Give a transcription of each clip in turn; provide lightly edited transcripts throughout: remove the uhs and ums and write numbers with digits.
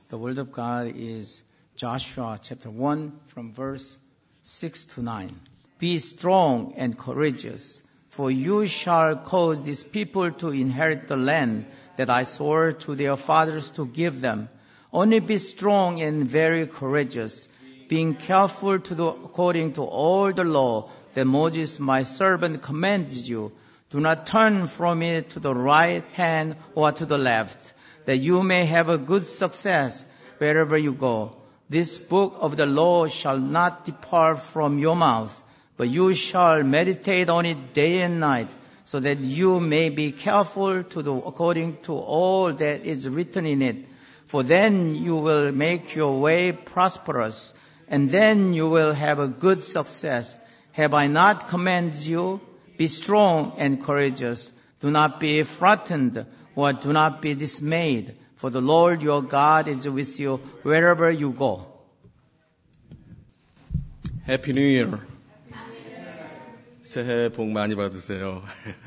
The word of God is Joshua chapter 1 from verse 6 to 9. Be strong and courageous, for you shall cause these people to inherit the land that I swore to their fathers to give them. Only be strong and very courageous, being careful to do according to all the law that Moses my servant commanded you. Do not turn from it to the right hand or to the left, that you may have a good success wherever you go. This book of the law shall not depart from your mouth, but you shall meditate on it day and night, so that you may be careful to do according to all that is written in it. For then you will make your way prosperous, and then you will have a good success. Have I not commanded you? Be strong and courageous. Do not be frightened, or do not be dismayed, for the Lord your God is with you wherever you go. Happy New Year. 새해 복 많이 받으세요.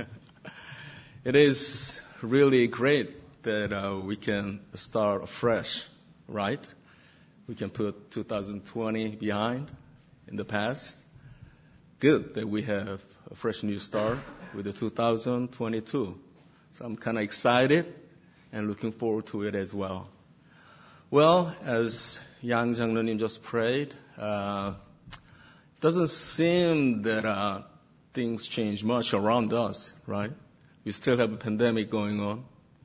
It is really great that we can start afresh, right? We can put 2020 behind in the past. Good that we have a fresh new start with the 2022. So I'm kind of excited and looking forward to it as well. Well, as Yang 장로님 just prayed, it doesn't seem that things change much around us, right? We still have a pandemic going on.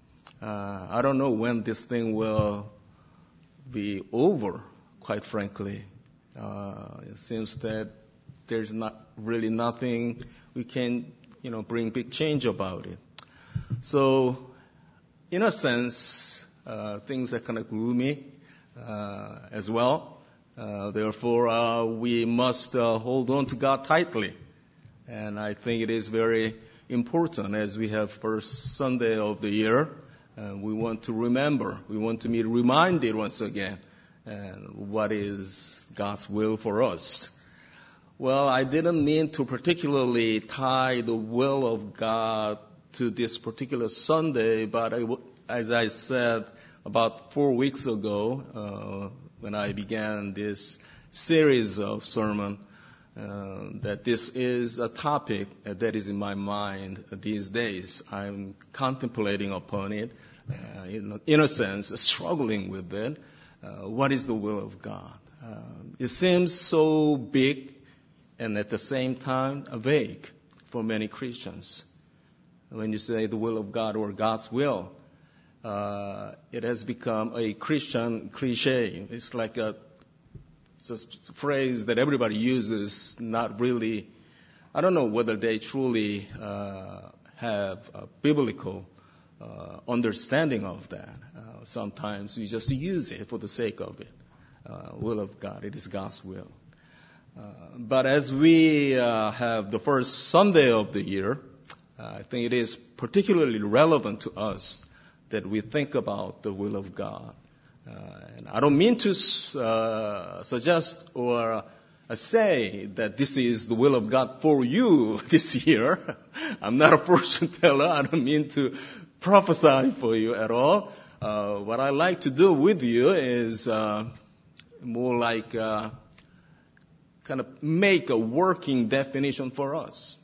I don't know when this thing will be over, quite frankly. It seems that there's not really nothing we can, bring big change about it. So, in a sense, things are kind of gloomy as well. Therefore, we must hold on to God tightly. And I think it is very important as we have first Sunday of the year. We want to remember, we want to be reminded once again what is God's will for us. Well, I didn't mean to particularly tie the will of God to this particular Sunday, but as I said about 4 weeks ago, when I began this series of sermon, that this is a topic that is in my mind these days. I'm contemplating upon it, in a sense, struggling with it. What is the will of God? It seems so big and at the same time vague for many Christians. When you say the will of God or God's will, it has become a Christian cliche. It's like a phrase that everybody uses, not really, I don't know whether they truly have a biblical understanding of that. Sometimes we just use it for the sake of it. Will of God, it is God's will. But as we have the first Sunday of the year, I think it is particularly relevant to us that we think about the will of God. And I don't mean to suggest or say that this is the will of God for you this year. I'm not a fortune teller. I don't mean to prophesy for you at all. What I like to do with you is more like kind of make a working definition for us.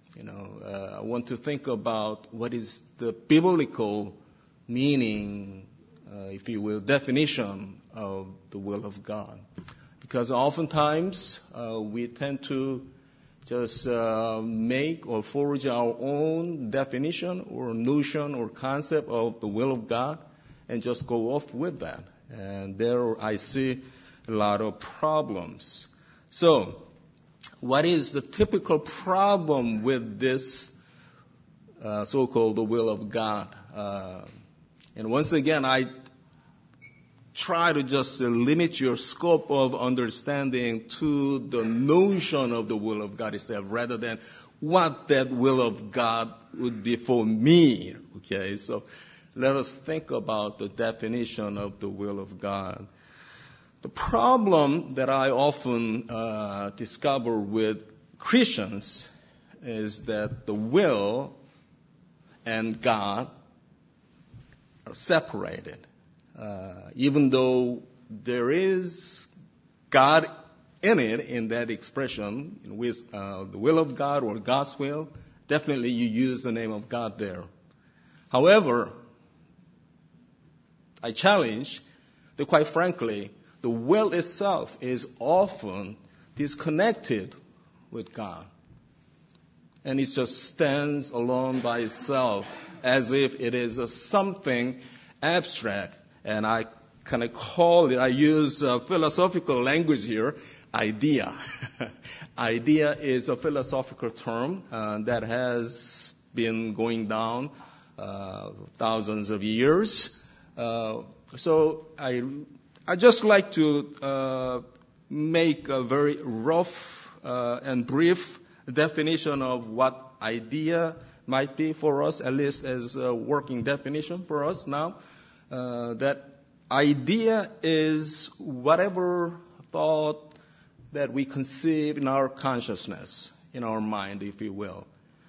I want to think about what is the biblical meaning, if you will, definition of the will of God. Because oftentimes we tend to just make or forge our own definition or notion or concept of the will of God and just go off with that. And there I see a lot of problems. So, what is the typical problem with this so-called the will of God? And once again, I try to just limit your scope of understanding to the notion of the will of God itself, rather than what that will of God would be for me. Okay, so let us think about the definition of the will of God. The problem that I often discover with Christians is that the will and God are separated. even though there is God in it, in that expression, with the will of God or God's will, definitely you use the name of God there. However, I challenge that quite frankly, the will itself is often disconnected with God. And it just stands alone by itself as if it is something abstract. And I kind of call it, I use philosophical language here, idea. Idea is a philosophical term that has been going down thousands of years. So I just like to make a very rough and brief definition of what idea might be for us, at least as a working definition for us now. That idea is whatever thought that we conceive in our consciousness, in our mind, if you will.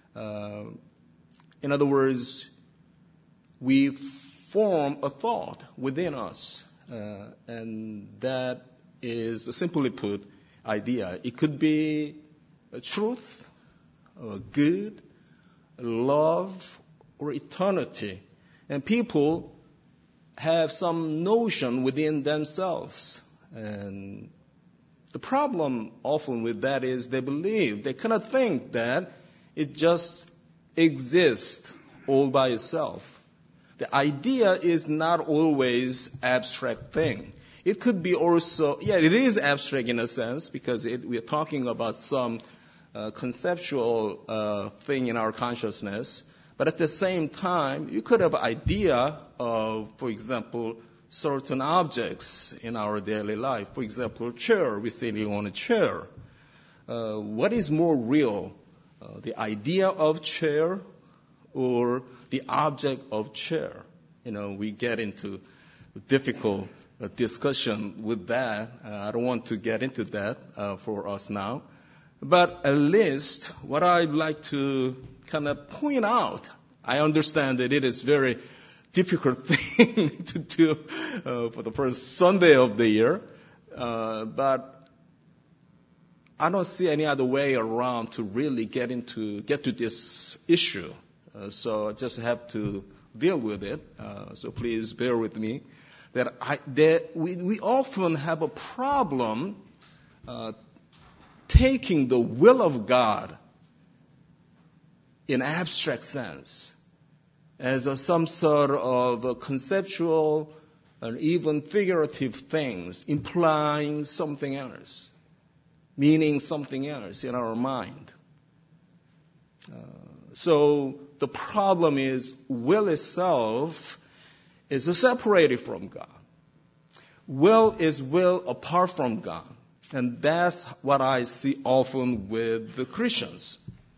In other words, we form a thought within us, and that is, simply put, idea. It could be a truth, or good, love, or eternity. And people have some notion within themselves. And the problem often with that is they believe, they cannot think that it just exists all by itself. The idea is not always abstract thing. It could be also, it is abstract in a sense because we're talking about some conceptual thing in our consciousness. But at the same time, you could have idea of, for example, certain objects in our daily life. For example, chair. We're sitting on a chair. What is more real? The idea of chair or the object of chair? We get into difficult discussion with that. I don't want to get into that for us now. But at least what I'd like to kind of point out, I understand that it is very difficult thing to do for the first Sunday of the year, but I don't see any other way around to really get to this issue. So I just have to deal with it. So please bear with me. We often have a problem taking the will of God in abstract sense as some sort of conceptual and even figurative things implying something else, meaning something else in our mind. So the problem is will itself is separated from God. Will is will apart from God. And that's what I see often with the Christians.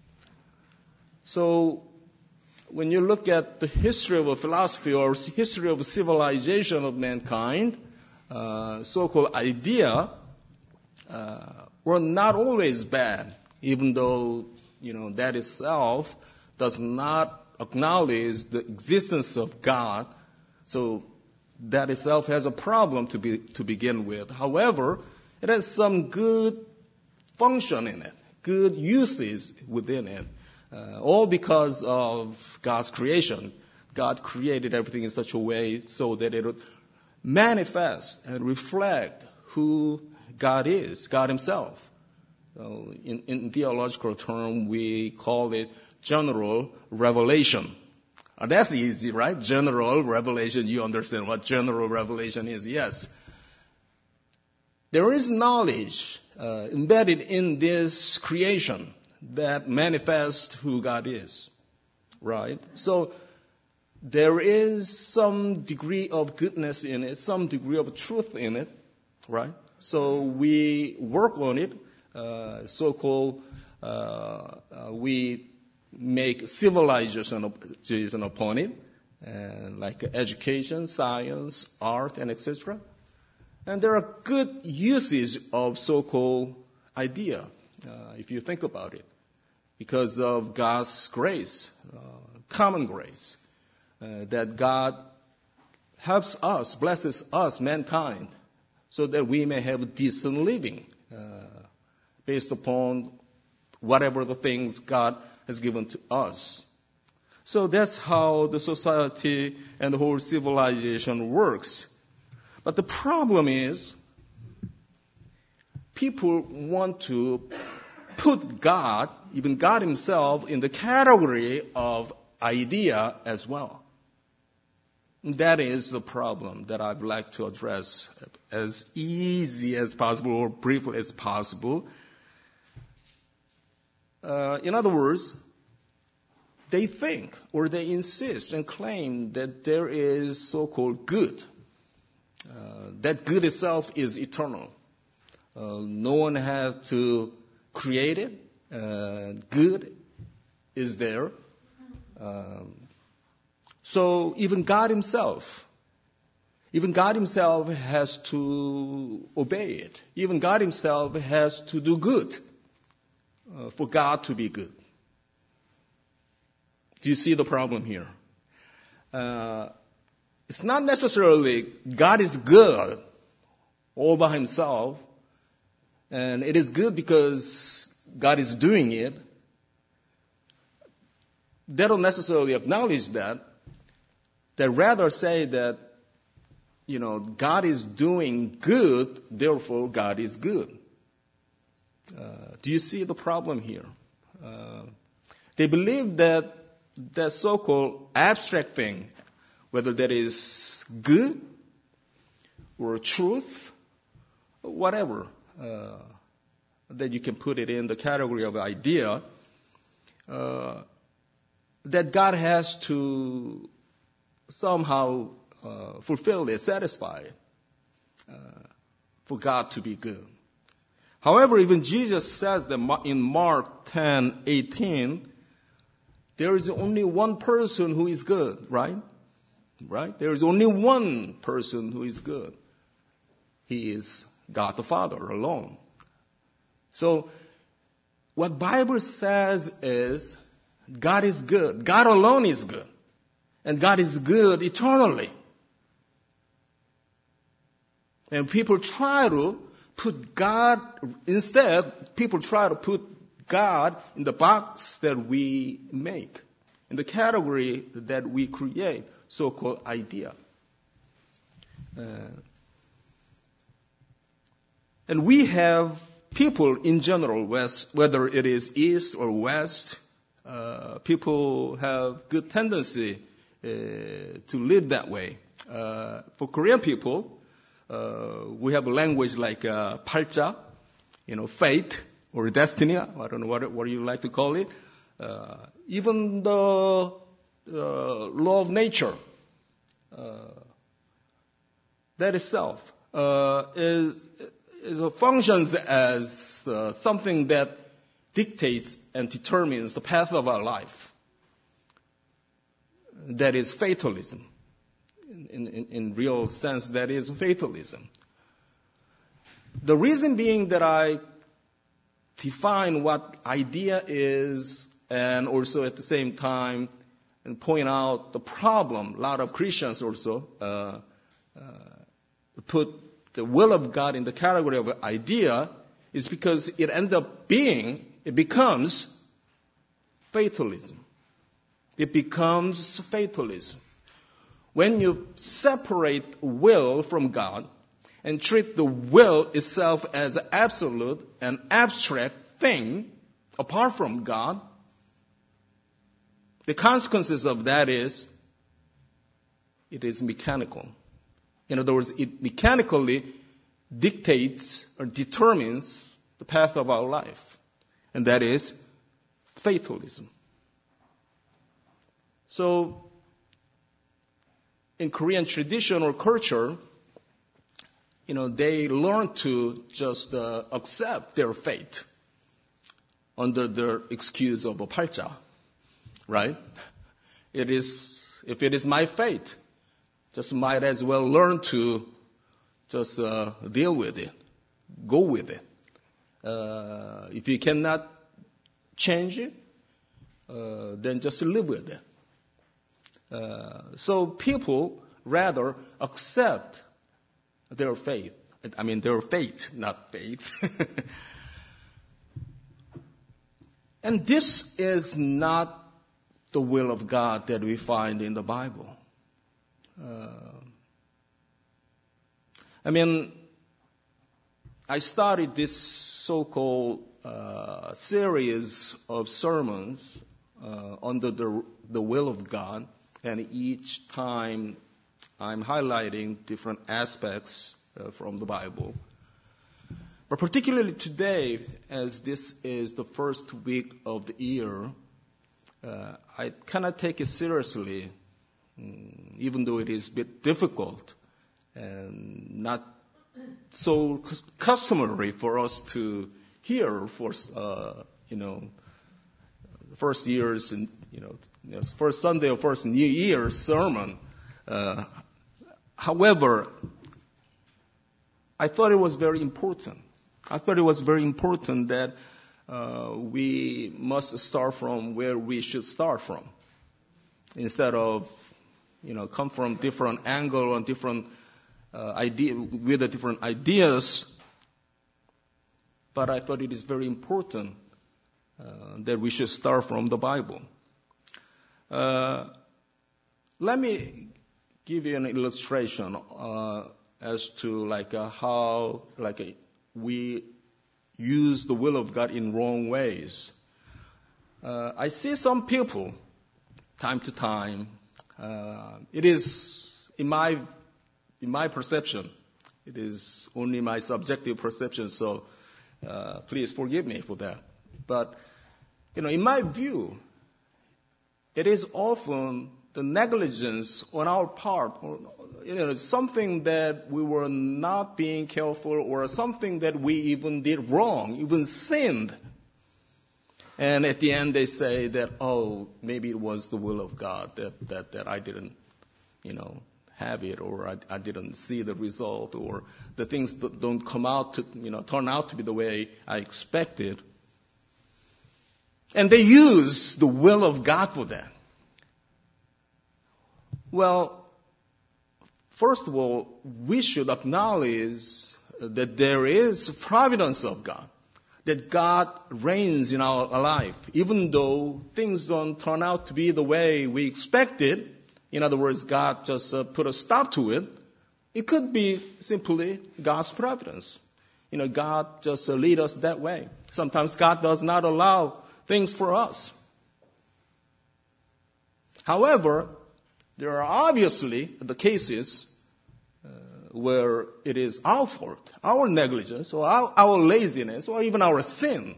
So when you look at the history of a philosophy or history of civilization of mankind, so-called idea were not always bad, even though that itself does not acknowledge the existence of God. So that itself has a problem to begin with. However, it has some good function in it, good uses within it, all because of God's creation. God created everything in such a way so that it would manifest and reflect who God is, God himself. So in theological term, we call it general revelation. That's easy, right? General revelation. You understand what general revelation is? Yes. There is knowledge embedded in this creation that manifests who God is, right? So there is some degree of goodness in it, some degree of truth in it, right? So we work on it, so-called, we make civilization upon it, like education, science, art, and etc. And there are good uses of so-called idea, if you think about it, because of God's grace, common grace, that God helps us, blesses us, mankind, so that we may have decent living based upon whatever the things God has given to us. So that's how the society and the whole civilization works. But the problem is, people want to put God, even God himself, in the category of idea as well. That is the problem that I'd like to address as easy as possible or briefly as possible. In other words, they think or they insist and claim that there is so-called good. That good itself is eternal. No one has to create it. Good is there. So even God himself has to obey it. Even God himself has to do good for God to be good. Do you see the problem here? It's not necessarily God is good all by himself, and it is good because God is doing it. They don't necessarily acknowledge that. They rather say that, God is doing good, therefore God is good. Do you see the problem here? They believe that that so-called abstract thing, whether that is good or truth, whatever, that you can put it in the category of idea, that God has to somehow fulfill it, satisfy it, for God to be good. However, even Jesus says that in Mark 10:18, there is only one person who is good, right? Right? There is only one person who is good. He is God the Father alone. So, what Bible says is, God is good. God alone is good. And God is good eternally. And people try to put God in the box that we make, in the category that we create, so-called idea. And we have people in general, whether it is East or West, people have good tendency to live that way. For Korean people, we have a language like 팔자, fate or destiny. I don't know what you like to call it. Even the law of nature, that itself functions as something that dictates and determines the path of our life. That is fatalism. In real sense, that is fatalism. The reason being that I define what idea is, and also at the same time and point out the problem. A lot of Christians also put the will of God in the category of idea, is because it becomes fatalism. It becomes fatalism. When you separate will from God and treat the will itself as an absolute and abstract thing apart from God, the consequences of that is it is mechanical. In other words, it mechanically dictates or determines the path of our life. And that is fatalism. So, in Korean tradition or culture, they learn to just accept their fate under the excuse of a 팔자, right? If it is my fate, just might as well learn to just deal with it, go with it. If you cannot change it, then just live with it. So people rather accept their faith. I mean, their fate, not faith. And this is not the will of God that we find in the Bible. I started this so-called series of sermons under the will of God, and each time I'm highlighting different aspects from the Bible. But particularly today, as this is the first week of the year, I cannot take it seriously, even though it is a bit difficult and not so customary for us to hear for, first year's, first Sunday or first New Year's sermon. However, I thought it was very important. I thought it was very important that we must start from where we should start from, instead of, come from different angle and different with the different ideas. But I thought it is very important that we should start from the Bible. Let me give you an illustration as to how we use the will of God in wrong ways. I see some people, time to time, it is in my perception, it is only my subjective perception, so please forgive me for that. But, in my view, it is often the negligence on our part, or, something that we were not being careful, or something that we even did wrong, even sinned. And at the end they say that, maybe it was the will of God that I didn't, have it, or I didn't see the result, or the things don't come out to, turn out to be the way I expected. And they use the will of God for that. Well, first of all, we should acknowledge that there is providence of God, that God reigns in our life, even though things don't turn out to be the way we expected. In other words, God just put a stop to it. It could be simply God's providence. God just lead us that way. Sometimes God does not allow things for us. However, there are obviously the cases where it is our fault, our negligence, or our laziness, or even our sin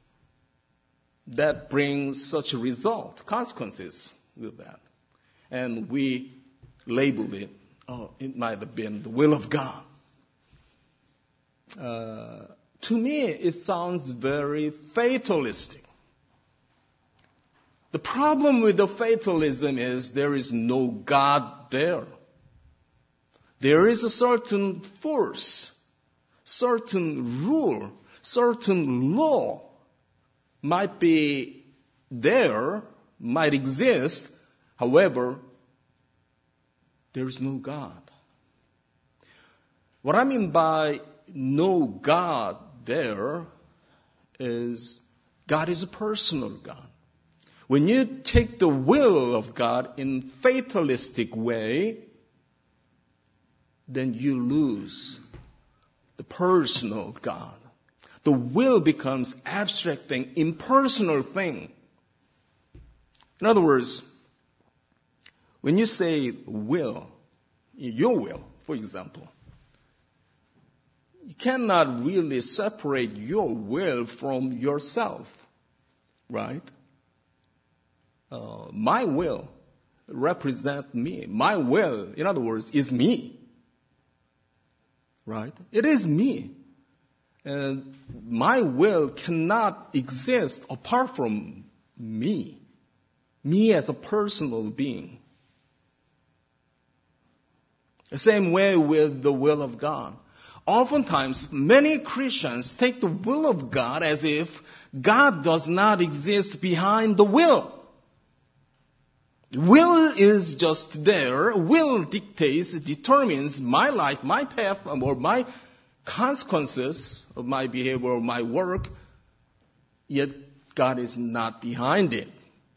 that brings such a result, consequences with that. And we label it, it might have been the will of God. To me, it sounds very fatalistic. The problem with the fatalism is there is no God there. There is a certain force, certain rule, certain law might be there, might exist. However, there is no God. What I mean by no God there is God is a personal God. When you take the will of God in fatalistic way, then you lose the personal God. The will becomes abstract thing, impersonal thing. In other words, when you say will, your will, for example, you cannot really separate your will from yourself, right? My will represents me. My will, in other words, is me. Right? It is me. And my will cannot exist apart from me. Me as a personal being. The same way with the will of God. Oftentimes, many Christians take the will of God as if God does not exist behind the will. Will is just there. Will dictates, determines my life, my path, or my consequences of my behavior or my work. Yet God is not behind it.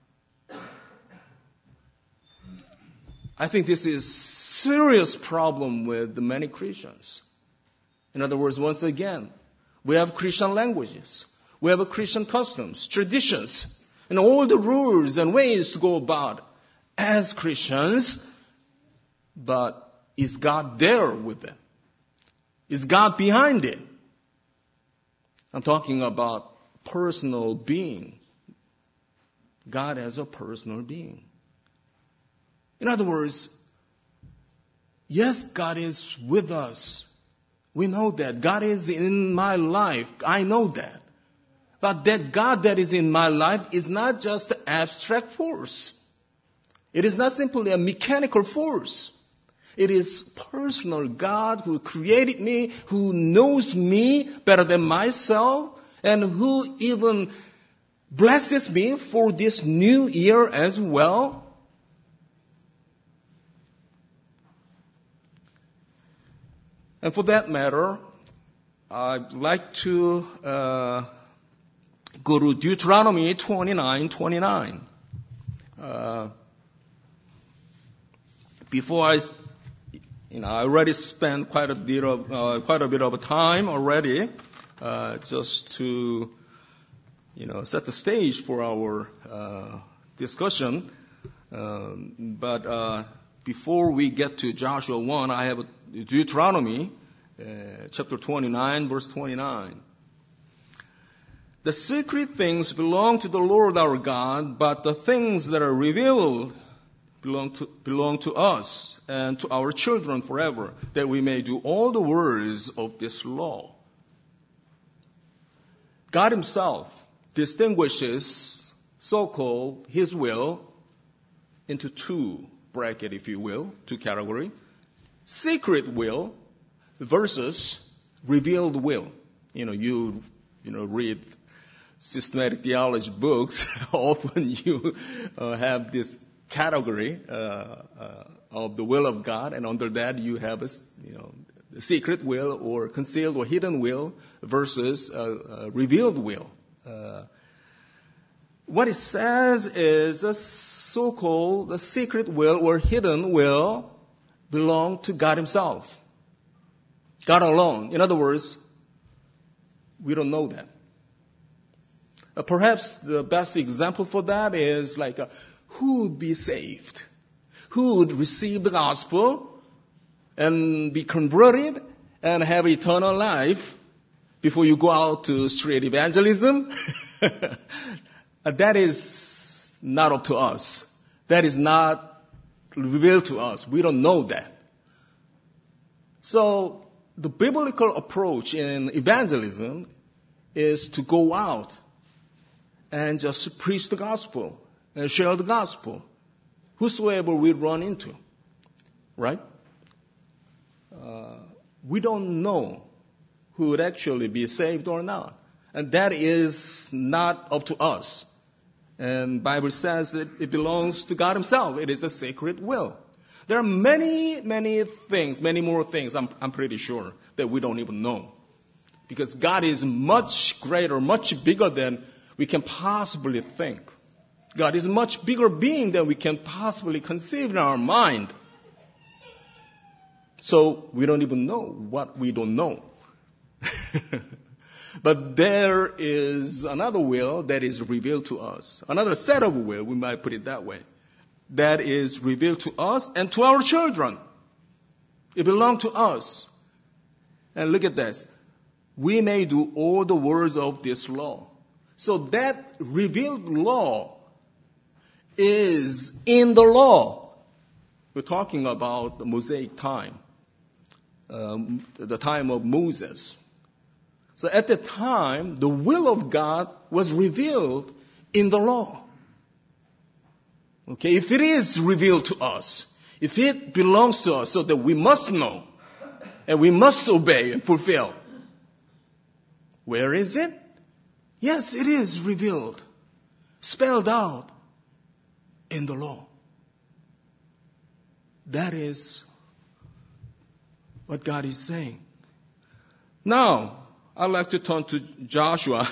I think this is a serious problem with many Christians. In other words, once again, we have Christian languages. We have Christian customs, traditions, and all the rules and ways to go about as Christians. But is God there with them? Is God behind it? I'm talking about personal being. God as a personal being. In other words, yes, God is with us. We know that. God is in my life. I know that. But that God that is in my life is not just an abstract force. It is not simply a mechanical force. It is personal God who created me, who knows me better than myself, and who even blesses me for this new year as well. And for that matter, I'd like to go to Deuteronomy 29:29. Before I already spent quite a bit of time already, just to, set the stage for our discussion. But before we get to Joshua 1, I have Deuteronomy chapter 29, verse 29. The secret things belong to the Lord our God, but the things that are revealed belong to us and to our children forever, that we may do all the words of this law. God himself distinguishes so-called his will into two brackets, if you will, two categories. Secret will versus revealed will. You read systematic theology books. Often you have this category of the will of God, and under that you have the secret will or concealed or hidden will versus revealed will. What it says is the so-called the secret will or hidden will belong to God himself. God alone. In other words, we don't know that. Perhaps the best example for that is like who would be saved? Who would receive the gospel and be converted and have eternal life before you go out to street evangelism? That is not up to us. That is not revealed to us. We don't know that. So the biblical approach in evangelism is to go out and just preach the gospel and share the gospel, whosoever we run into, right? We don't know who would actually be saved or not. And that is not up to us. And the Bible says that it belongs to God himself. It is a sacred will. There are many, many things, many more things, I'm pretty sure, that we don't even know. Because God is much greater, much bigger than we can possibly think. God is a much bigger being than we can possibly conceive in our mind. So we don't even know what we don't know. But there is another will that is revealed to us. Another set of will, we might put it that way, that is revealed to us and to our children. It belongs to us. And look at this. We may do all the words of this law. So that revealed law is in the law. We're talking about the Mosaic time, the time of Moses. So at the time, the will of God was revealed in the law. Okay, if it is revealed to us, if it belongs to us, so that we must know and we must obey and fulfill, where is it? Yes, it is revealed, spelled out in the law. That is what God is saying. Now, I'd like to turn to Joshua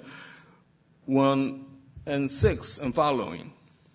1 and 6 and following.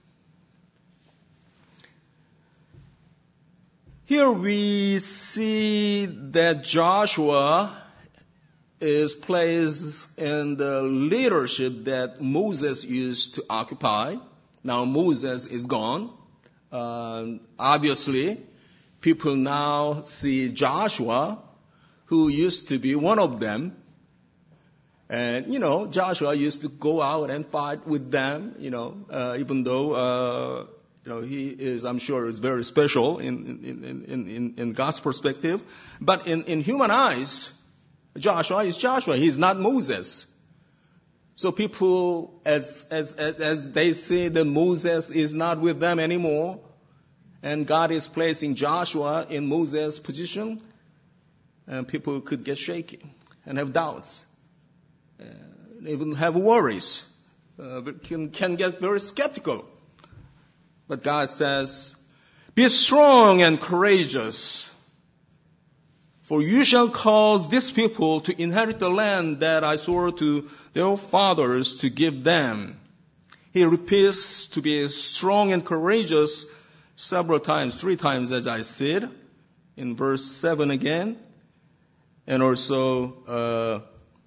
Here we see that Joshua is placed in the leadership that Moses used to occupy. Now Moses is gone. Obviously, people now see Joshua, who used to be one of them. And, Joshua used to go out and fight with them, even though, he is, I'm sure, is very special in God's perspective. But in human eyes, Joshua is Joshua. He's not Moses. So people, as they see that Moses is not with them anymore, and God is placing Joshua in Moses' position, and people could get shaky and have doubts, even have worries, can get very skeptical. But God says, be strong and courageous, for you shall cause this people to inherit the land that I swore to their fathers to give them. He repeats to be strong and courageous several times, 3 times as I said, in verse 7 again, and also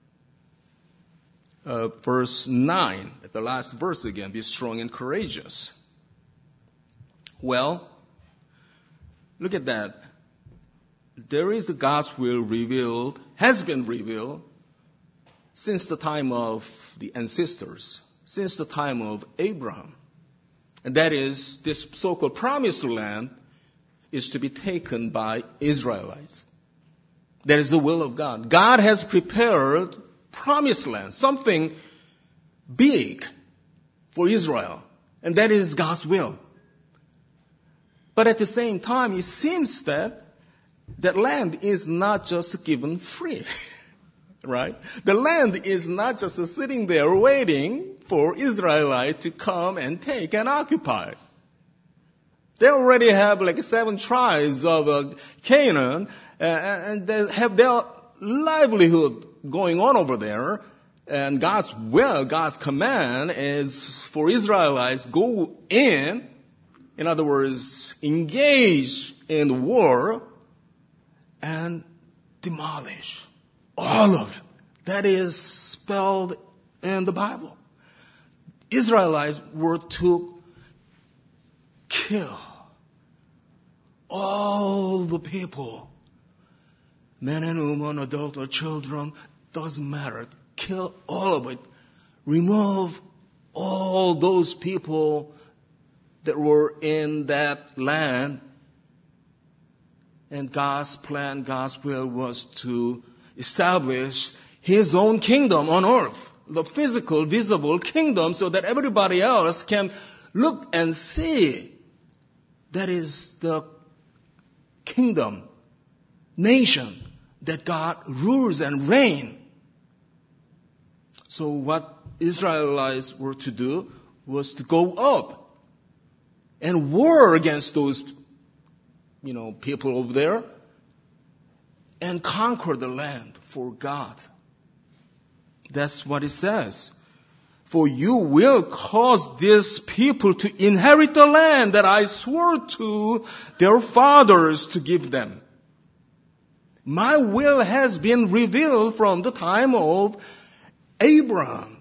verse 9, at the last verse again, be strong and courageous. Well, look at that. There is God's will revealed, has been revealed, since the time of the ancestors, since the time of Abraham. And that is, this so-called promised land is to be taken by Israelites. That is the will of God. God has prepared promised land, something big for Israel. And that is God's will. But at the same time, it seems that land is not just given free, right? The land is not just sitting there waiting for Israelites to come and take and occupy. They already have 7 tribes of Canaan, and they have their livelihood going on over there. And God's will, God's command is for Israelites go in other words, engage in the war and demolish all of it. That is spelled in the Bible. Israelites were to kill all the people, men and women, adults or children, doesn't matter. Kill all of it. Remove all those people that were in that land. And God's plan, God's will was to establish His own kingdom on earth, the physical, visible kingdom, so that everybody else can look and see that is the kingdom, nation that God rules and reigns. So what Israelites were to do was to go up and war against those, people over there and conquer the land for God. That's what it says. For you will cause this people to inherit the land that I swore to their fathers to give them. My will has been revealed from the time of Abraham.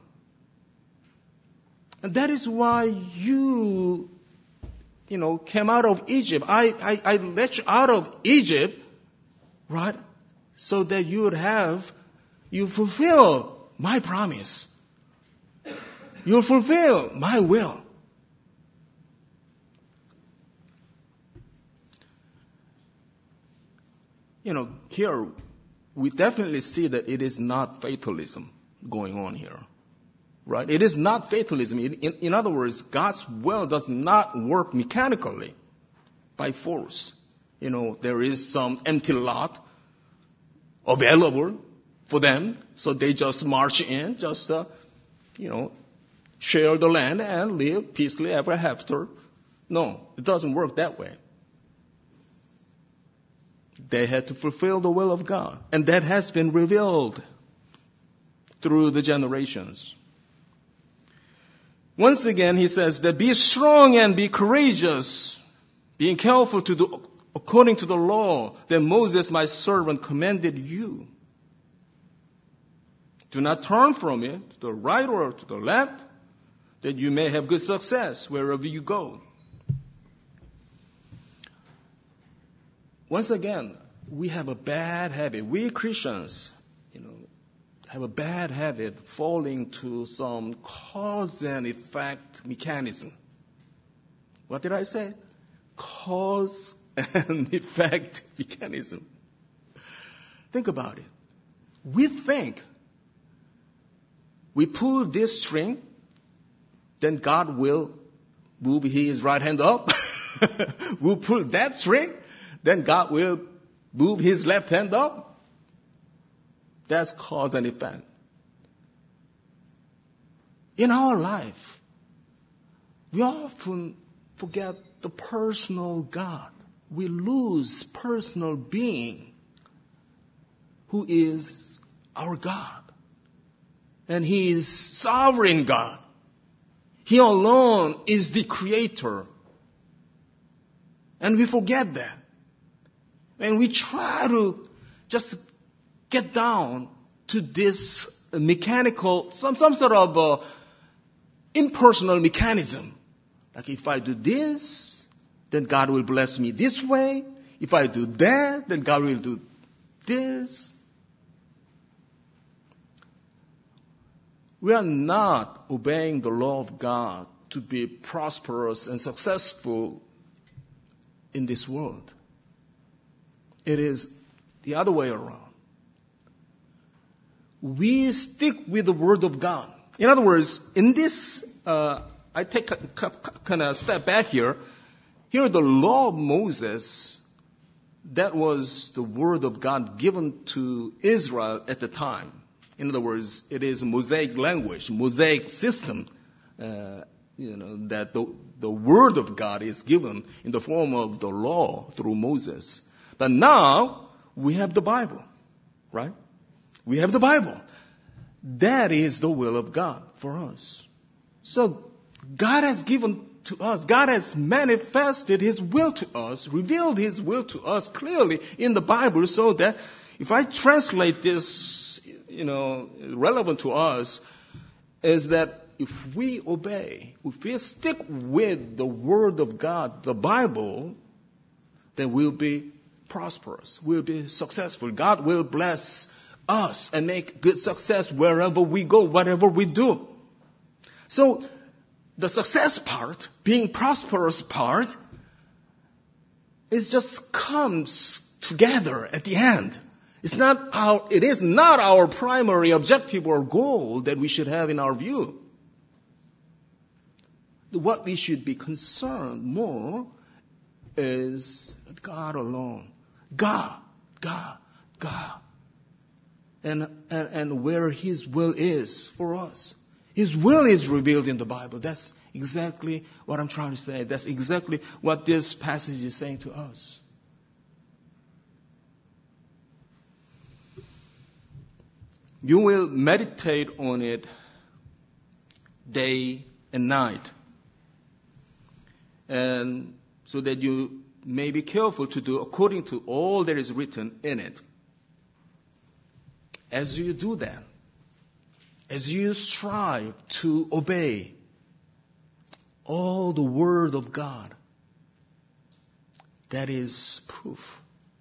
And that is why you came out of Egypt. I let you out of Egypt, right? So that you fulfill my promise. You'll fulfill my will. Here we definitely see that it is not fatalism going on here. Right? It is not fatalism. In other words, God's will does not work mechanically by force. There is some empty lot available for them, so they just march in, share the land and live peacefully ever after. No, it doesn't work that way. They had to fulfill the will of God. And that has been revealed through the generations. Once again, he says that be strong and be courageous, being careful to do according to the law that Moses, my servant, commanded you. Do not turn from it to the right or to the left, that you may have good success wherever you go. Once again, we have a bad habit. We Christians, have a bad habit falling to some cause and effect mechanism. What did I say? Cause and effect mechanism. Think about it. We think we pull this string, then God will move his right hand up. We'll pull that string, then God will move his left hand up. That's cause and effect. In our life, we often forget the personal God. We lose personal being who is our God. And he is sovereign God. He alone is the creator. And we forget that. And we try to just get down to this mechanical, some sort of impersonal mechanism. Like if I do this, then God will bless me this way. If I do that, then God will do this. We are not obeying the law of God to be prosperous and successful in this world. It is the other way around. We stick with the Word of God. In other words, in this, I take a kind of step back here. Here, the law of Moses, that was the Word of God given to Israel at the time. In other words, it is a Mosaic language, Mosaic system, that the Word of God is given in the form of the law through Moses. But now, we have the Bible, right? We have the Bible. That is the will of God for us. So, God has given to us, God has manifested His will to us, revealed His will to us clearly in the Bible, so that if I translate this, relevant to us, is that if we obey, if we stick with the Word of God, the Bible, then we'll be prosperous, we'll be successful. God will bless us and make good success wherever we go, whatever we do. So, the success part, being prosperous part, it just comes together at the end. It is not our primary objective or goal that we should have in our view. What we should be concerned more is God alone. God. And where His will is for us. His will is revealed in the Bible. That's exactly what I'm trying to say. That's exactly what this passage is saying to us. You will meditate on it day and night. And so that you may be careful to do according to all that is written in it. As you do that, as you strive to obey all the Word of God, that is proof.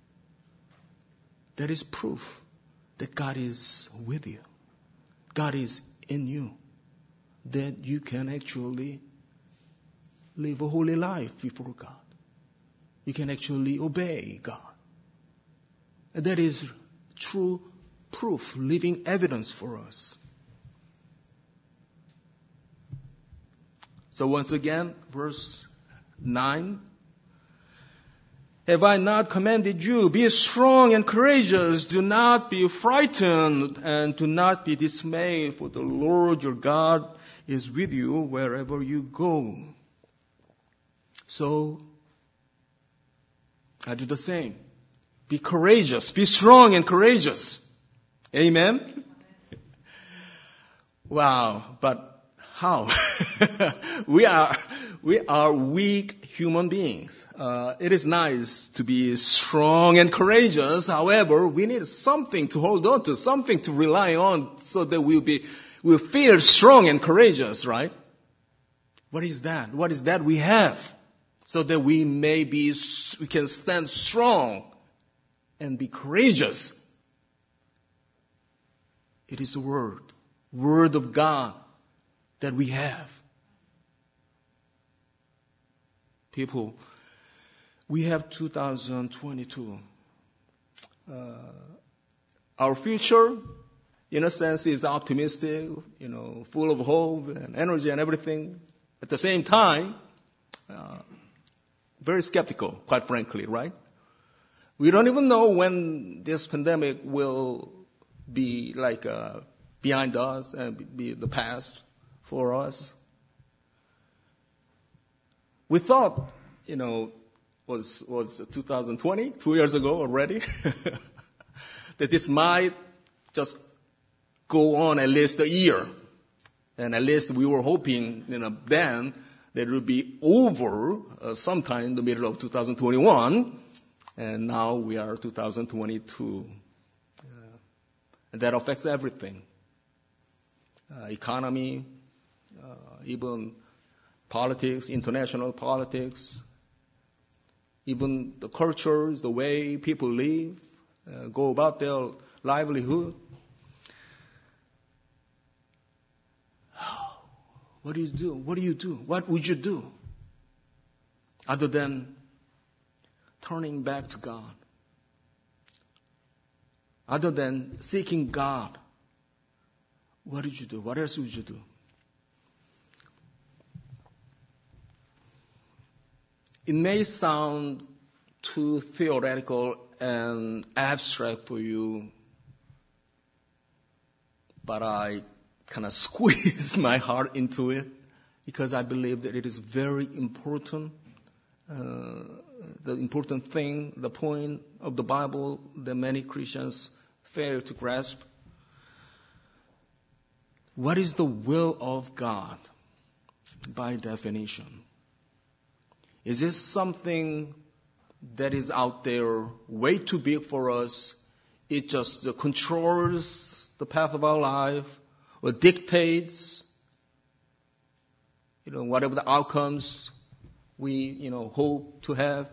That is proof that God is with you. God is in you. That you can actually live a holy life before God. You can actually obey God. And that is true proof, living evidence for us. So once again, verse 9. Have I not commanded you? Be strong and courageous. Do not be frightened and do not be dismayed, for the Lord your God is with you wherever you go. So, I do the same. Be courageous. Be strong and courageous. Amen? Wow. But how? We are weak human beings. It is nice to be strong and courageous. However, we need something to hold on to, something to rely on so that we'll feel strong and courageous, right? What is that? What is that we have so that we can stand strong and be courageous? It is the Word of God that we have. People, we have 2022. Our future, in a sense, is optimistic, full of hope and energy and everything. At the same time, very skeptical, quite frankly, right? We don't even know when this pandemic will be behind us and be the past for us. We thought, was 2020, 2 years ago already, that this might just go on at least a year. And at least we were hoping, then that it would be over sometime in the middle of 2021. And now we are 2022. And that affects everything. Economy, even politics, international politics, even the cultures, the way people live, go about their livelihood. What do you do? What do you do? What would you do? Other than turning back to God. Other than seeking God. What did you do? What else would you do? It may sound too theoretical and abstract for you, but I kind of squeeze my heart into it because I believe that it is very important. The important thing, the point of the Bible that many Christians fail to grasp. What is the will of God by definition? Is this something that is out there way too big for us? It just controls the path of our life or dictates, whatever the outcomes we, hope to have.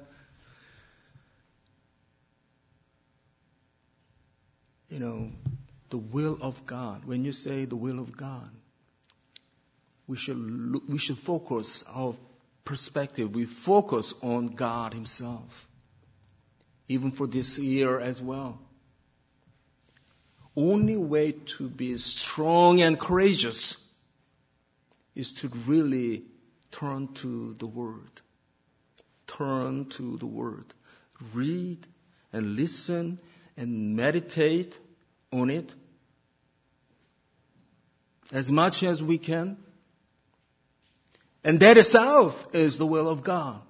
The will of God. When you say the will of God, we should focus our perspective. We focus on God Himself, even for this year as well. Only way to be strong and courageous is to really turn to the Word. Turn to the Word. Read and listen and meditate on it as much as we can. And that itself is the will of God.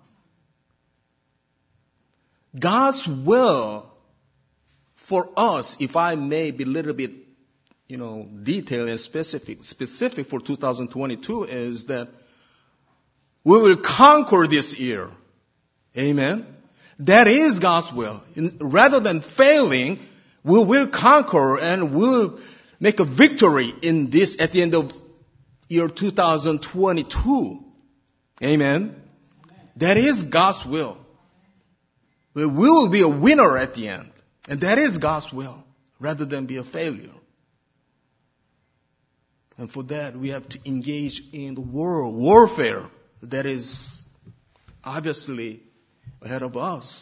God's will for us, if I may be a little bit, detailed and specific for 2022, is that we will conquer this year. Amen. That is God's will. Rather than failing, we will conquer and we'll make a victory in this at the end of year 2022. Amen. That is God's will. We will be a winner at the end. And that is God's will, rather than be a failure. And for that, we have to engage in the warfare that is obviously ahead of us.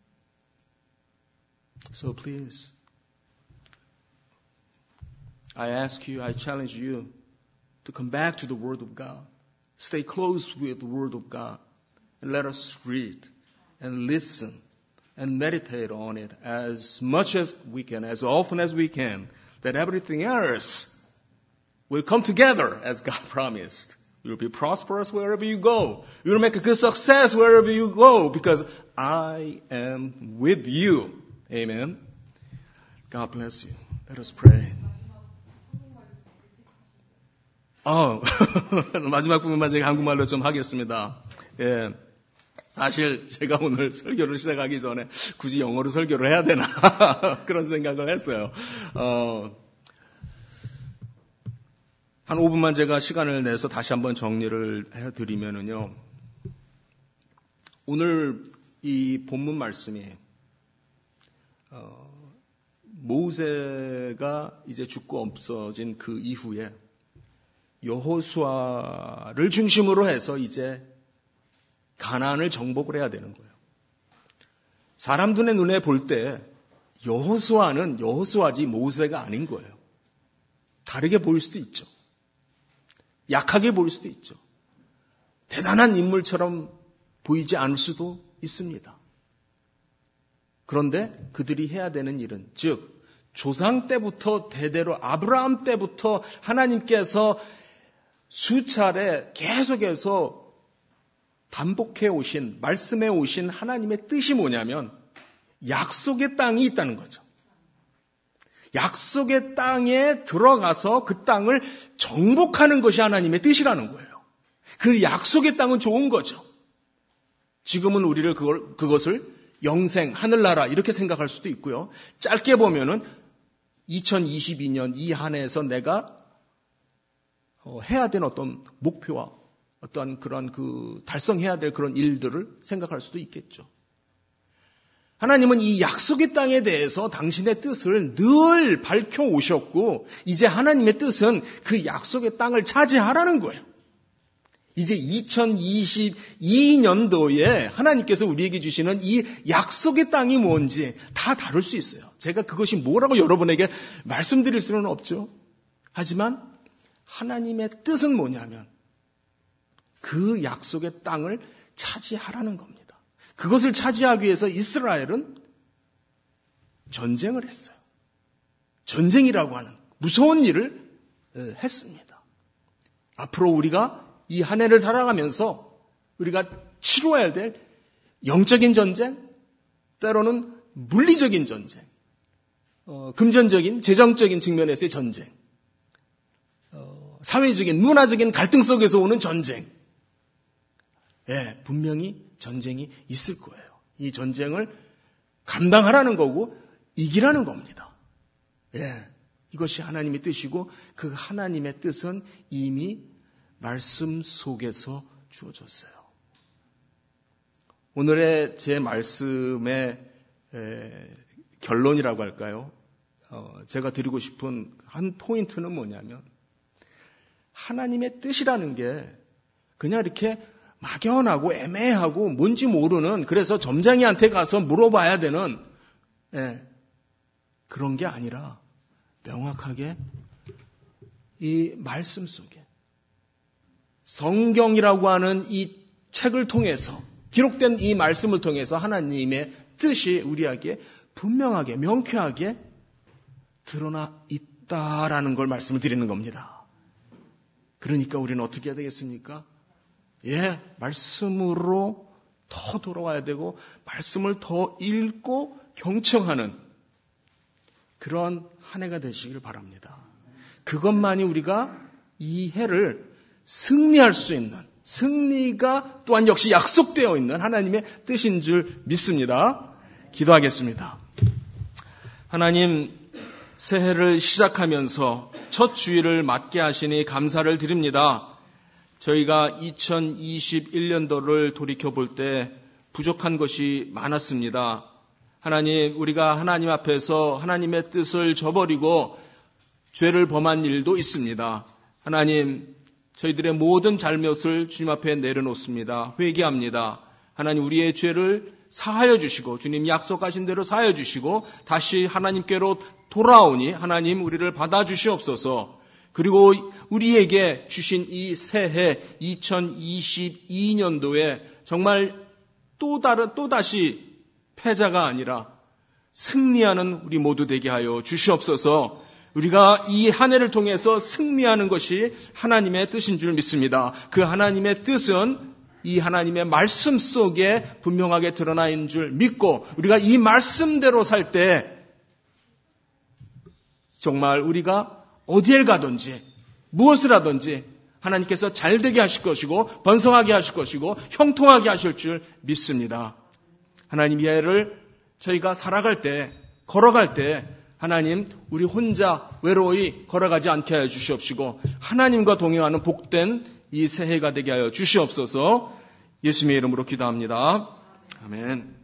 So please, I challenge you to come back to the Word of God. Stay close with the Word of God. And let us read and listen and meditate on it as much as we can, as often as we can, that everything else will come together as God promised. You will be prosperous wherever you go. You will make a good success wherever you go because I am with you. Amen. God bless you. Let us pray. 마지막 부분만 제가 한국말로 좀 하겠습니다. 예. 사실 제가 오늘 설교를 시작하기 전에 굳이 영어로 설교를 해야 되나 그런 생각을 했어요. 한 5분만 제가 시간을 내서 다시 한번 정리를 해드리면은요. 오늘 이 본문 말씀이 모세가 이제 죽고 없어진 그 이후에 여호수아를 중심으로 해서 이제 가나안을 정복을 해야 되는 거예요. 사람들의 눈에 볼 때 여호수아는 여호수아지 모세가 아닌 거예요. 다르게 보일 수도 있죠. 약하게 보일 수도 있죠. 대단한 인물처럼 보이지 않을 수도 있습니다. 그런데 그들이 해야 되는 일은, 즉 조상 때부터 대대로 아브라함 때부터 하나님께서 수차례 계속해서 반복해 오신, 말씀해 오신 하나님의 뜻이 뭐냐면 약속의 땅이 있다는 거죠. 약속의 땅에 들어가서 그 땅을 정복하는 것이 하나님의 뜻이라는 거예요. 그 약속의 땅은 좋은 거죠. 지금은 우리를 그것을 영생, 하늘나라 이렇게 생각할 수도 있고요. 짧게 보면은 2022년 이 한 해에서 내가 해야 되는 어떤 목표와 어떠한 그런 달성해야 될 그런 일들을 생각할 수도 있겠죠. 하나님은 이 약속의 땅에 대해서 당신의 뜻을 늘 밝혀 오셨고, 이제 하나님의 뜻은 그 약속의 땅을 차지하라는 거예요. 이제 2022년도에 하나님께서 우리에게 주시는 이 약속의 땅이 뭔지 다 다룰 수 있어요. 제가 그것이 뭐라고 여러분에게 말씀드릴 수는 없죠. 하지만 하나님의 뜻은 뭐냐면 그 약속의 땅을 차지하라는 겁니다. 그것을 차지하기 위해서 이스라엘은 전쟁을 했어요. 전쟁이라고 하는 무서운 일을 했습니다. 앞으로 우리가 이 한 해를 살아가면서 우리가 치러야 될 영적인 전쟁, 때로는 물리적인 전쟁, 금전적인, 재정적인 측면에서의 전쟁, 사회적인, 문화적인 갈등 속에서 오는 전쟁. 예, 분명히 전쟁이 있을 거예요. 이 전쟁을 감당하라는 거고 이기라는 겁니다. 예, 이것이 하나님의 뜻이고 그 하나님의 뜻은 이미 말씀 속에서 주어졌어요. 오늘의 제 말씀의 결론이라고 할까요? 제가 드리고 싶은 한 포인트는 뭐냐면 하나님의 뜻이라는 게 그냥 이렇게 막연하고 애매하고 뭔지 모르는, 그래서 점장이한테 가서 물어봐야 되는 그런 게 아니라 명확하게 이 말씀 속에 성경이라고 하는 이 책을 통해서 기록된 이 말씀을 통해서 하나님의 뜻이 우리에게 분명하게 명쾌하게 드러나 있다라는 걸 말씀을 드리는 겁니다. 그러니까 우리는 어떻게 해야 되겠습니까? 예, 말씀으로 더 돌아와야 되고 말씀을 더 읽고 경청하는 그런 한 해가 되시길 바랍니다. 그것만이 우리가 이 해를 승리할 수 있는, 승리가 또한 역시 약속되어 있는 하나님의 뜻인 줄 믿습니다. 기도하겠습니다. 하나님, 새해를 시작하면서 첫 주일을 맞게 하시니 감사를 드립니다. 저희가 2021년도를 돌이켜볼 때 부족한 것이 많았습니다. 하나님, 우리가 하나님 앞에서 하나님의 뜻을 저버리고 죄를 범한 일도 있습니다. 하나님, 저희들의 모든 잘못을 주님 앞에 내려놓습니다. 회개합니다. 하나님, 우리의 죄를 사하여 주시고 주님 약속하신 대로 사하여 주시고 다시 하나님께로 돌아오니 하나님 우리를 받아주시옵소서. 그리고 우리에게 주신 이 새해 2022년도에 정말 또다시 패자가 아니라 승리하는 우리 모두 되게 하여 주시옵소서. 우리가 이 한 해를 통해서 승리하는 것이 하나님의 뜻인 줄 믿습니다. 그 하나님의 뜻은 이 하나님의 말씀 속에 분명하게 드러나 있는 줄 믿고 우리가 이 말씀대로 살 때 정말 우리가 어디에 가든지 무엇을 하든지 하나님께서 잘되게 하실 것이고 번성하게 하실 것이고 형통하게 하실 줄 믿습니다. 하나님 이 해를 저희가 살아갈 때 걸어갈 때 하나님 우리 혼자 외로이 걸어가지 않게 하여 주시옵시고 하나님과 동행하는 복된 이 새해가 되게 하여 주시옵소서. 예수님의 이름으로 기도합니다. 아멘.